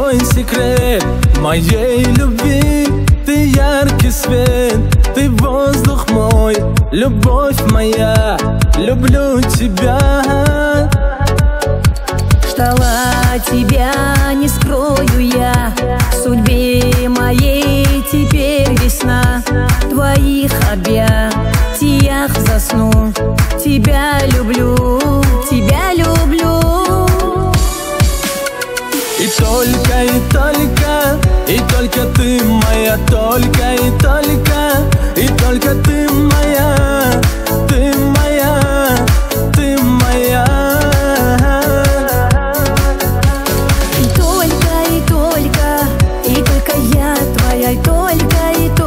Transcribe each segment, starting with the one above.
мой секрет моей любви. Ты яркий свет, ты воздух мой, любовь моя, люблю тебя. Ждала тебя, не скрою я, в судьбе моей теперь весна. В твоих объятиях засну, тебя люблю, тебя люблю. И только ты моя, только и только ты моя, ты моя, ты моя. И только я твоя, и только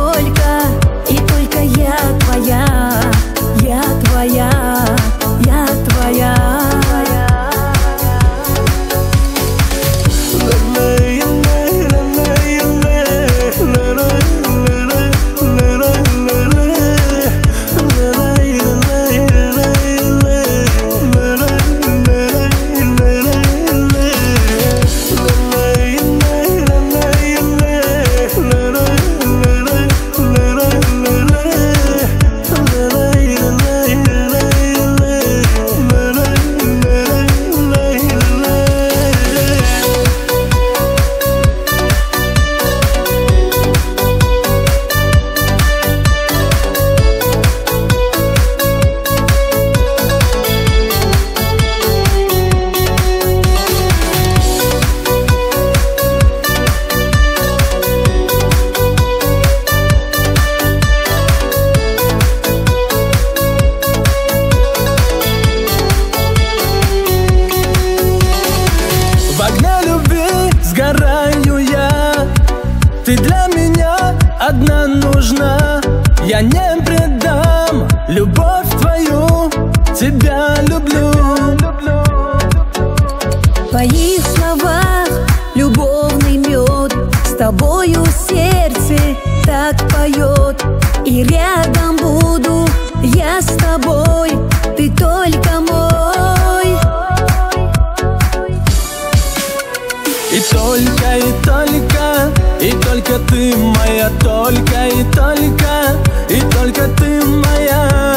я твоя, я твоя, я твоя. Сгораю я, ты для меня одна нужна. Я не предам любовь твою, тебя люблю. В твоих словах любовный мед, с тобою сердце так поет. И рядом буду я с тобой, ты только мой. И только ты моя, только ты моя.